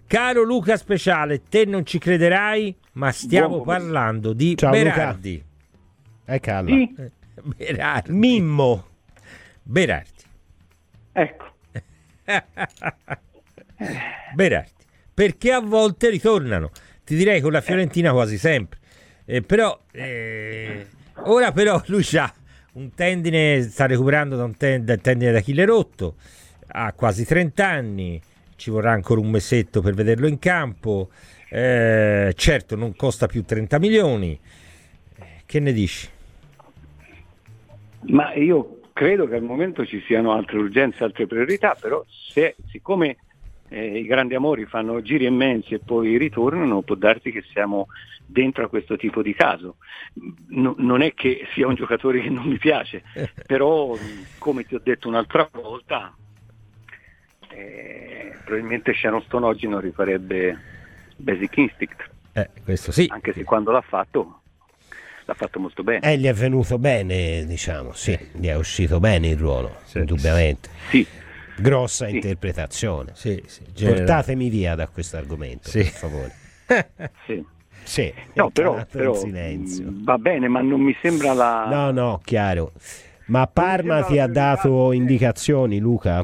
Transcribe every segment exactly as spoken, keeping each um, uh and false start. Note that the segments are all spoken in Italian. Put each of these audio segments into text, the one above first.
Caro Luca Speciale, te non ci crederai, ma stiamo parlando di Ciao, Berardi. Luca. Eh, calla. Sì? Berardi. Mimmo. Berardi. Ecco. Berardi. Perché a volte ritornano. Ti direi con la Fiorentina quasi sempre. Eh, però eh, ora però lui c'ha un tendine, sta recuperando da un ten- tendine d'Achille rotto, ha quasi trenta anni, ci vorrà ancora un mesetto per vederlo in campo, eh, certo non costa più trenta milioni. Che ne dici? Ma io credo che al momento ci siano altre urgenze, altre priorità, però se, siccome eh, i grandi amori fanno giri immensi e poi ritornano, può darsi che siamo dentro a questo tipo di caso. No, non è che sia un giocatore che non mi piace, però come ti ho detto un'altra volta, eh, probabilmente Sharon Stone oggi non rifarebbe Basic Instinct, eh, questo sì, anche se quando l'ha fatto l'ha fatto molto bene. Eh, gli è venuto bene, diciamo, sì, gli è uscito bene il ruolo, sì, indubbiamente. Sì. Grossa sì. interpretazione. Sì, sì, portatemi via da questo argomento, sì. per favore. Sì. Sì, no, però, però silenzio. Va bene, ma non mi sembra la... No, no, chiaro. Ma Parma ti ha dato indicazioni, Luca?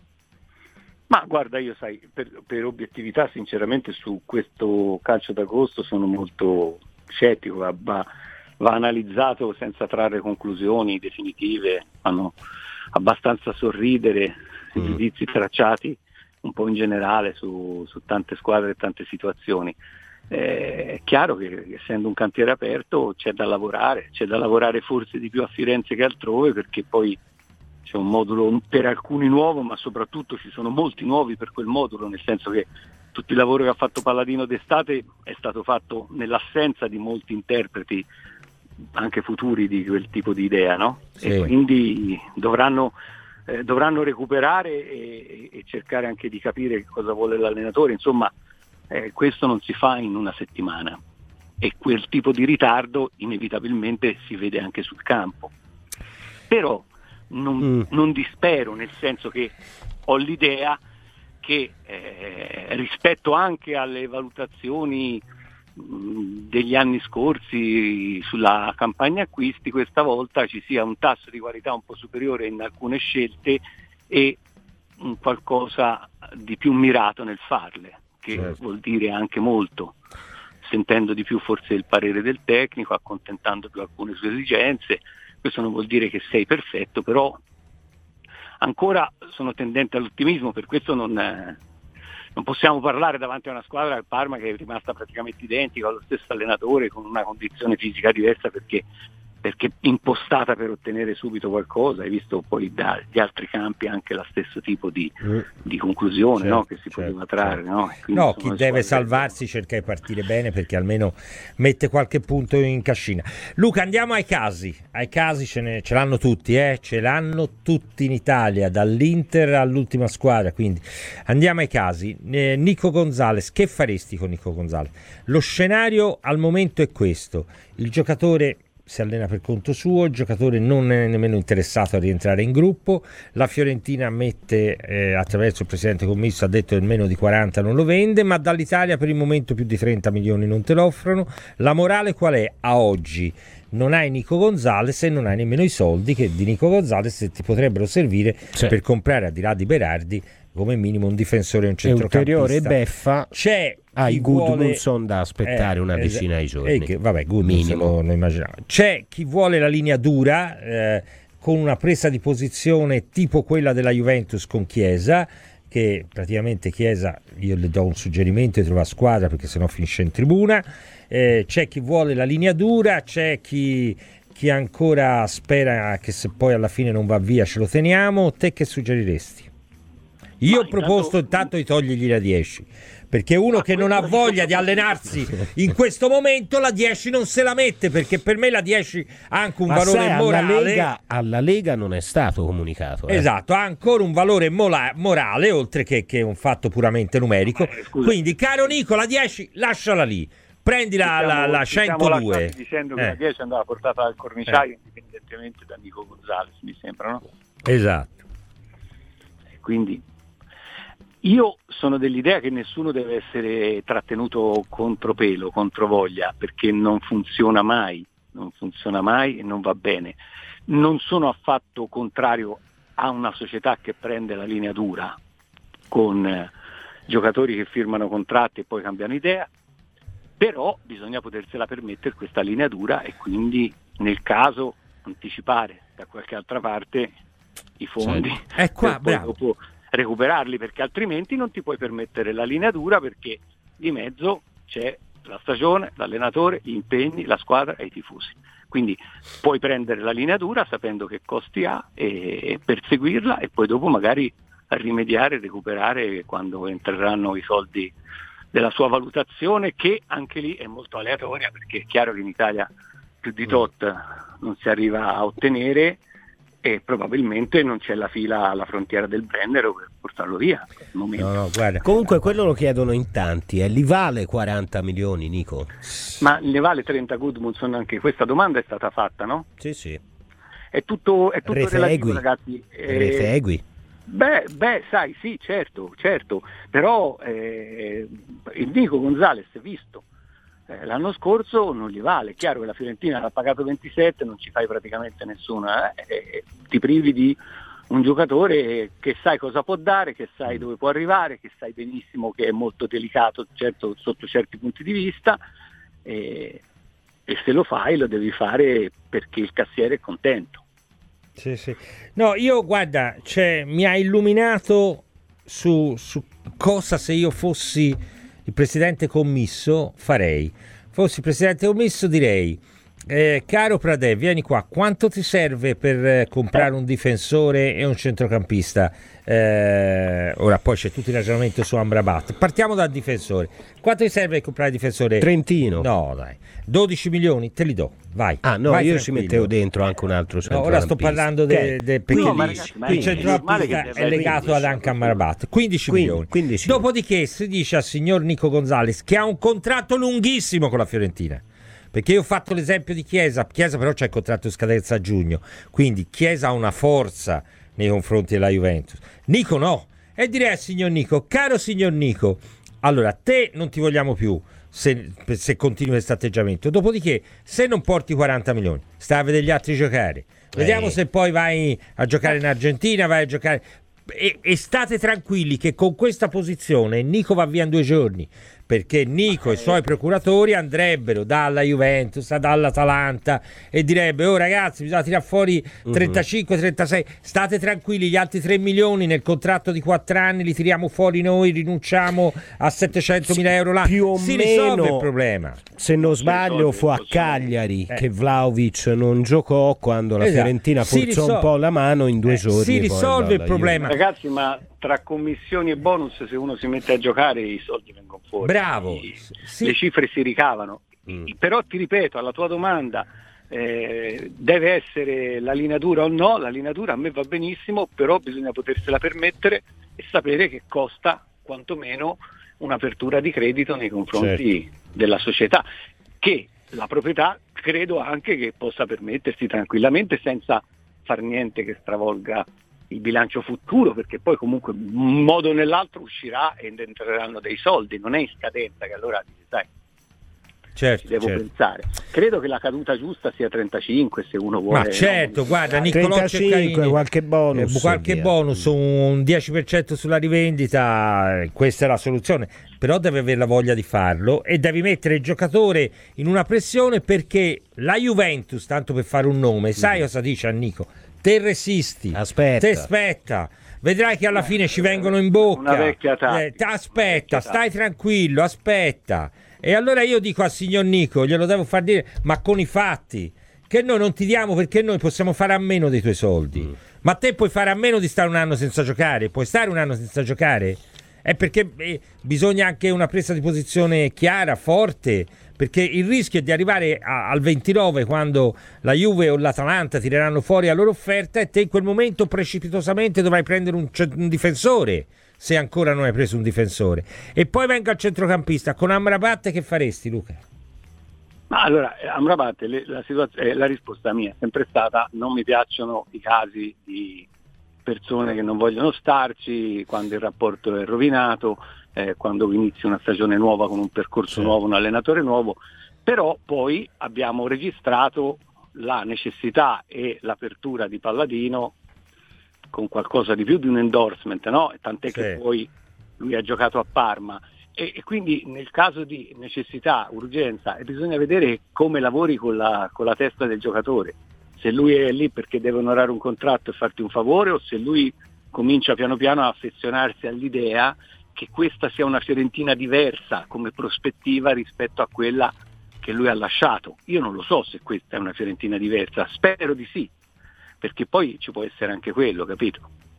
Ma guarda, io sai, per, per obiettività, sinceramente su questo calcio d'agosto sono molto scettico, va, va, va analizzato senza trarre conclusioni definitive, fanno abbastanza sorridere i Mm. giudizi tracciati un po' in generale su, su tante squadre e tante situazioni. Eh, è chiaro che essendo un cantiere aperto c'è da lavorare, c'è da lavorare forse di più a Firenze che altrove, perché poi c'è un modulo per alcuni nuovo, ma soprattutto ci sono molti nuovi per quel modulo, nel senso che tutto il lavoro che ha fatto Palladino d'estate è stato fatto nell'assenza di molti interpreti anche futuri di quel tipo di idea, no? Sì. E quindi dovranno eh, dovranno recuperare e, e cercare anche di capire cosa vuole l'allenatore, insomma. Eh, questo non si fa in una settimana e quel tipo di ritardo inevitabilmente si vede anche sul campo, però non, mm. non dispero, nel senso che ho l'idea che eh, rispetto anche alle valutazioni mh, degli anni scorsi sulla campagna acquisti, questa volta ci sia un tasso di qualità un po' superiore in alcune scelte e un qualcosa di più mirato nel farle, che certo. vuol dire anche molto, sentendo di più forse il parere del tecnico, accontentando più alcune sue esigenze. Questo non vuol dire che sei perfetto, però ancora sono tendente all'ottimismo, per questo non, eh, non possiamo parlare davanti a una squadra del Parma che è rimasta praticamente identica, con lo stesso allenatore, con una condizione fisica diversa, perché perché impostata per ottenere subito qualcosa. Hai visto poi dagli altri campi anche lo stesso tipo di, mm. di conclusione, certo, no? Che si certo, poteva trarre, certo. no? No, chi deve salvarsi cerca di partire bene, perché almeno mette qualche punto in cascina. Luca, andiamo ai casi. Ai casi ce, ne, ce l'hanno tutti, eh? Ce l'hanno tutti in Italia, dall'Inter all'ultima squadra, quindi andiamo ai casi. Eh, Nico Gonzalez, che faresti con Nico Gonzalez? Lo scenario al momento è questo: il giocatore si allena per conto suo, il giocatore non è nemmeno interessato a rientrare in gruppo, la Fiorentina mette eh, attraverso il presidente commisso, ha detto che meno di quaranta non lo vende, ma dall'Italia per il momento più di trenta milioni non te lo offrono. La morale qual è? A oggi non hai Nico Gonzalez e non hai nemmeno i soldi che di Nico Gonzalez ti potrebbero servire sì. per comprare, al di là di Berardi, come minimo un difensore e un centrocampista. Ulteriore beffa. C'è Ah, i Gudmundsson vuole... da aspettare eh, una decina di giorni. Eh, che, vabbè, Gudmundsson lo, lo immaginiamo. C'è chi vuole la linea dura, eh, con una presa di posizione tipo quella della Juventus con Chiesa, che praticamente Chiesa, io le do un suggerimento di trovare squadra, perché sennò finisce in tribuna. Eh, c'è chi vuole la linea dura, c'è chi, chi ancora spera che se poi alla fine non va via ce lo teniamo. Te che suggeriresti? Io ho proposto intanto di togliergli la dieci, perché uno che non ha voglia di allenarsi in questo momento la dieci non se la mette, perché per me la dieci ha anche un Ma valore sai, morale. Alla Lega, alla Lega non è stato comunicato. Eh. Esatto, ha ancora un valore mola- morale, oltre che, che un fatto puramente numerico. Eh, Quindi, caro Nico, la dieci lasciala lì. Prendi la, siamo, la, la centodue. Dicendo che eh. la dieci andava portata al corniciaio, eh. indipendentemente da Nico Gonzalez, mi sembra, no? Esatto. Quindi io sono dell'idea che nessuno deve essere trattenuto contro pelo, contro voglia, perché non funziona mai, non funziona mai e non va bene. Non sono affatto contrario a una società che prende la linea dura con eh, giocatori che firmano contratti e poi cambiano idea, però bisogna potersela permettere questa linea dura e quindi nel caso anticipare da qualche altra parte i fondi sì. È qua, per poi dopo recuperarli, perché altrimenti non ti puoi permettere la linea dura, perché di mezzo c'è la stagione, l'allenatore, gli impegni, la squadra e i tifosi. Quindi puoi prendere la linea dura sapendo che costi ha e, e perseguirla e poi dopo magari rimediare, recuperare quando entreranno i soldi della sua valutazione, che anche lì è molto aleatoria, perché è chiaro che in Italia più di tot non si arriva a ottenere e probabilmente non c'è la fila alla frontiera del Brennero per portarlo via. No, no, guarda. Comunque quello lo chiedono in tanti, eh. Li vale quaranta milioni, Nico? Ma ne vale trenta Gudmundsson? Anche questa domanda è stata fatta, no? Sì, sì. È tutto, è tutto Refegui. relativo, ragazzi. Eh, Refegui. Beh, beh, sai, sì, certo, certo, però eh, il Nico Gonzalez, visto eh, l'anno scorso, non gli vale. Chiaro che la Fiorentina l'ha pagato ventisette, non ci fai praticamente nessuna, eh, eh, ti privi di un giocatore che sai cosa può dare, che sai dove può arrivare, che sai benissimo che è molto delicato, certo, sotto certi punti di vista, eh, e se lo fai lo devi fare perché il cassiere è contento. Sì, sì. No, io guarda, cioè, mi ha illuminato su, su cosa se io fossi il presidente commisso farei. Fossi il presidente commisso direi eh, caro Pradè, vieni qua, quanto ti serve per eh, comprare un difensore e un centrocampista? Eh, ora poi c'è tutto il ragionamento su Amrabat. Partiamo dal difensore. Quanto ti serve per comprare il difensore? Trentino. No, dai. dodici milioni te li do. Vai. Ah, no, vai io tranquillo. Ci mettevo dentro anche un altro no, ora sto parlando de, de, perché no, lì, ma ragazzi, ma il è centrocampista è, è legato ad anche Amrabat. quindici milioni. quindici. Dopodiché si dice al signor Nico Gonzalez che ha un contratto lunghissimo con la Fiorentina. Perché io ho fatto l'esempio di Chiesa, Chiesa però c'è il contratto in scadenza a giugno, quindi Chiesa ha una forza nei confronti della Juventus. Nico no, e direi al signor Nico, caro signor Nico, allora te non ti vogliamo più se, se continui questo atteggiamento, dopodiché se non porti quaranta milioni, stai a vedere gli altri giocare, vediamo eh. se poi vai a giocare in Argentina, vai a giocare... E, e state tranquilli che con questa posizione Nico va via in due giorni, perché Nico e i suoi procuratori andrebbero dalla Juventus, dall'Atalanta e direbbe oh ragazzi bisogna tirare fuori trentacinque trentasei, state tranquilli, gli altri tre milioni nel contratto di quattro anni li tiriamo fuori noi, rinunciamo a settecentomila euro là, più o si meno, risolve il problema. Se non sbaglio fu a Cagliari eh. che Vlahovic non giocò quando la esatto. Fiorentina forzò risol- un po' la mano in due eh, giorni si risolve il problema. Ragazzi, ma tra commissioni e bonus se uno si mette a giocare i soldi vengono fuori. Bravo. I, sì. Le cifre si ricavano. Mm. Però ti ripeto, alla tua domanda, eh, deve essere la linea dura o no? La linea dura a me va benissimo, però bisogna potersela permettere e sapere che costa quantomeno un'apertura di credito nei confronti certo. della società, che la proprietà credo anche che possa permettersi tranquillamente senza far niente che stravolga il bilancio futuro, perché poi comunque in un modo o nell'altro uscirà e entreranno dei soldi, non è in scadenza che allora sai certo, ci devo certo. pensare. Credo che la caduta giusta sia trentacinque se uno vuole. Ma certo, no, guarda, Niccolò trentacinque, qualche bonus, eh, qualche via. bonus, un dieci per cento sulla rivendita, questa è la soluzione. Però deve avere la voglia di farlo e devi mettere il giocatore in una pressione, perché la Juventus, tanto per fare un nome, sai cosa dice a Nico? Te resisti, aspetta, te aspetta, vedrai che alla fine ci vengono in bocca. Una vecchia tattica. Eh, aspetta, stai tranquillo, aspetta. E allora io dico al signor Nico, glielo devo far dire, ma con i fatti, che noi non ti diamo perché noi possiamo fare a meno dei tuoi soldi. Mm. Ma te puoi fare a meno di stare un anno senza giocare? Puoi stare un anno senza giocare? È perché eh, bisogna anche una presa di posizione chiara, forte, perché il rischio è di arrivare a, al ventinove quando la Juve o l'Atalanta tireranno fuori la loro offerta e te in quel momento precipitosamente dovrai prendere un, un difensore, se ancora non hai preso un difensore. E poi venga al centrocampista. Con Amrabat che faresti, Luca? Ma allora, Amrabat, le, la, situaz- eh, la risposta mia è sempre stata: non mi piacciono i casi di persone che non vogliono starci, quando il rapporto è rovinato, eh, quando inizi una stagione nuova con un percorso sì. nuovo, un allenatore nuovo, però poi abbiamo registrato la necessità e l'apertura di Palladino con qualcosa di più di un endorsement, no? Tant'è sì. che poi lui ha giocato a Parma e, e quindi nel caso di necessità, urgenza, bisogna vedere come lavori con la, con la testa del giocatore, se lui è lì perché deve onorare un contratto e farti un favore, o se lui comincia piano piano a affezionarsi all'idea che questa sia una Fiorentina diversa come prospettiva rispetto a quella che lui ha lasciato. Io non lo so se questa è una Fiorentina diversa, spero di sì, perché poi ci può essere anche quello, capito?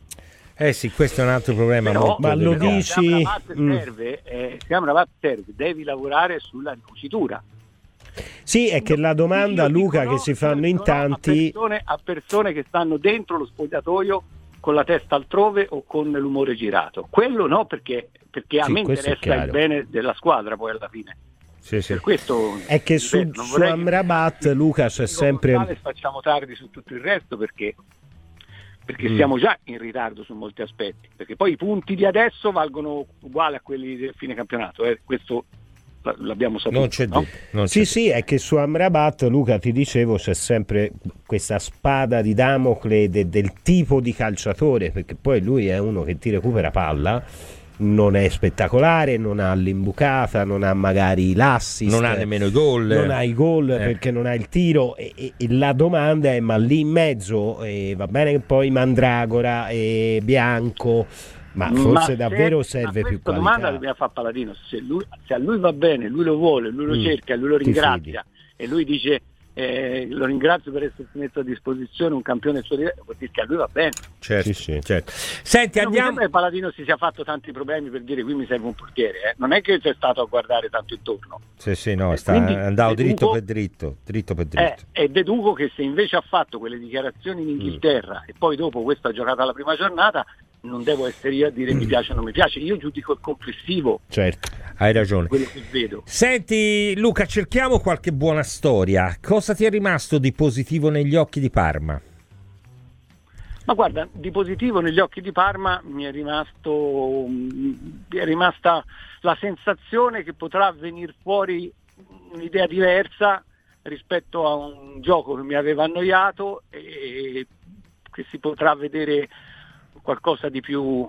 Eh sì, questo è un altro problema. Però, molto ma lo delicato. dici... Se Amrabat serve, eh, se Amrabat serve, devi lavorare sulla ricucitura. Sì, è che la domanda, io Luca, dico che no, si fanno in tanti... A persone, a persone che stanno dentro lo spogliatoio con la testa altrove o con l'umore girato. Quello no, perché, perché a sì, me interessa il bene della squadra poi alla fine. Sì, sì. Per questo è che su, su Amrabat che... Luca c'è sempre facciamo tardi su tutto il resto perché perché mm. siamo già in ritardo su molti aspetti, perché poi i punti di adesso valgono uguali a quelli del fine campionato, eh. Questo l'abbiamo saputo, non c'è no? dubbio, non sì c'è sì è che su Amrabat, Luca, ti dicevo, c'è sempre questa spada di Damocle de, del tipo di calciatore, perché poi lui è uno che ti recupera palla, non è spettacolare, non ha l'imbucata, non ha magari l'assist, non ha nemmeno i gol, non ha i gol eh. perché non ha il tiro e, e, e la domanda è: ma lì in mezzo eh, va bene che poi Mandragora e Bianco, ma forse ma davvero se, serve più qualità. Questa domanda dobbiamo fare a Palladino, se, lui, se a lui va bene, lui lo vuole, lui lo mm. cerca, lui lo ringrazia e lui dice eh, lo ringrazio per essersi messo a disposizione un campione suo livello, vuol dire che a lui va bene. Certo, sì, sì. certo. Senti, non andiamo... mi sembra che Palladino si sia fatto tanti problemi per dire qui mi serve un portiere, eh. Non è che c'è stato a guardare tanto intorno. Sì, sì, no, eh, sta andando dritto per dritto, dritto per dritto. Eh, e deduco che se invece ha fatto quelle dichiarazioni in Inghilterra mm. e poi dopo questo ha giocato alla prima giornata, non devo essere io a dire mm. mi piace o non mi piace, io giudico il complessivo. Certo, hai ragione. Quello che vedo. Senti Luca, cerchiamo qualche buona storia. Cosa ti è rimasto di positivo negli occhi di Parma? Ma guarda, di positivo negli occhi di Parma mi è rimasto mi è rimasta la sensazione che potrà venire fuori un'idea diversa rispetto a un gioco che mi aveva annoiato e che si potrà vedere qualcosa di più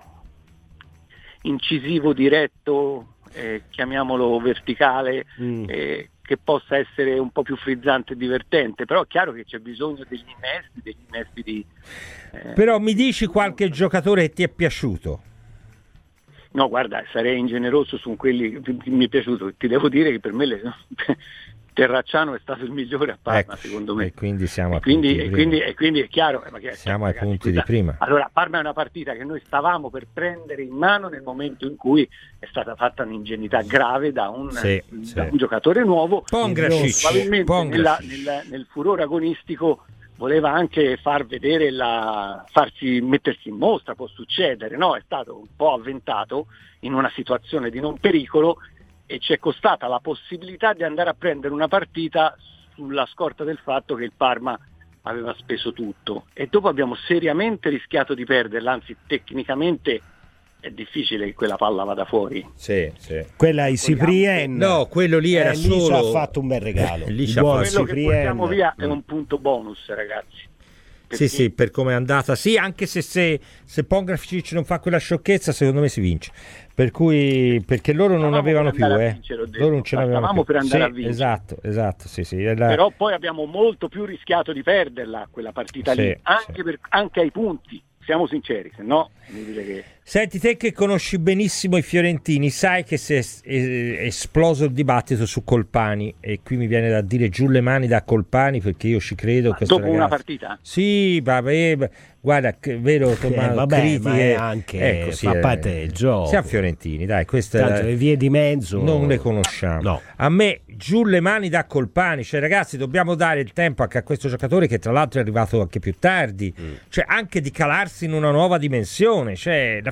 incisivo, diretto, eh, chiamiamolo verticale, mm. eh, che possa essere un po' più frizzante e divertente, però è chiaro che c'è bisogno degli innesti, degli innesti di... Eh, però mi dici qualche giocatore che ti è piaciuto? No, guarda, sarei ingeneroso su quelli che mi è piaciuto, ti devo dire che per me le... Terracciano è stato il migliore a Parma, ecco, secondo me. E quindi siamo e a quindi, punti e di quindi, prima. E quindi è chiaro. Eh, siamo ragazzi, ai punti scusa, di prima. Allora, Parma è una partita che noi stavamo per prendere in mano nel momento in cui è stata fatta un'ingenuità grave da un, sì, da sì. un giocatore nuovo. Pongracic, probabilmente Pongracic. Nella, nel, nel furore agonistico voleva anche far vedere la, farsi mettersi in mostra, può succedere, no? È stato un po' avventato in una situazione di non pericolo e ci è costata la possibilità di andare a prendere una partita sulla scorta del fatto che il Parma aveva speso tutto e dopo abbiamo seriamente rischiato di perderla, anzi tecnicamente è difficile che quella palla vada fuori. Sì, sì. Quella ai Cyprien, no, quello lì era eh, solo lì ci ha fatto un bel regalo. lì il buon quello Cyprien. che portiamo via è un punto bonus, ragazzi. Sì, sì, per come è andata, sì, anche se, se, se Pongracic non fa quella sciocchezza, secondo me si vince. Per cui, perché loro non Stavamo avevano più, eh. vincere, loro non ce l'avevano più. per andare sì, a vincere. Esatto, esatto, sì, sì. La... Però poi abbiamo molto più rischiato di perderla quella partita sì, lì, anche, sì. per, anche ai punti. Siamo sinceri, se no è inutile che... Senti, te che conosci benissimo i fiorentini, sai che si è esploso il dibattito su Colpani e qui mi viene da dire giù le mani da Colpani perché io ci credo. Ma questo dopo ragazzo. Una partita? Sì, vabbè, guarda, vero Tommaso, eh, vabbè, critiche, ma è anche ecco, sì, fa eh, parte del gioco. Siamo fiorentini, dai, queste tanto le vie di mezzo non le conosciamo. No. A me giù le mani da Colpani, cioè ragazzi dobbiamo dare il tempo anche a questo giocatore che tra l'altro è arrivato anche più tardi, mm. cioè anche di calarsi in una nuova dimensione, cioè da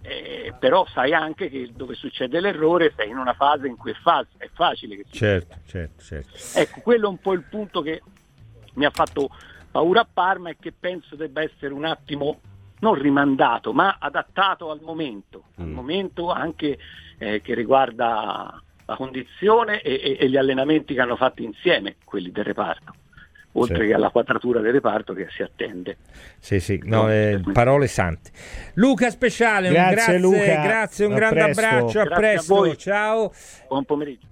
Eh, però sai anche che dove succede l'errore sei in una fase in cui è, fa- è facile che certo, certo, certo. Ecco, quello è un po' il punto che mi ha fatto paura a Parma e che penso debba essere un attimo non rimandato ma adattato al momento, mm. al momento anche eh, che riguarda la condizione e, e, e gli allenamenti che hanno fatto insieme quelli del reparto, oltre sì. che alla quadratura del reparto che si attende. Sì, sì, no, eh, parole sante. Luca Speciale, grazie, un grazie, Luca. grazie un a grande presto. abbraccio, a Grazie presto, a voi. Ciao. Buon pomeriggio.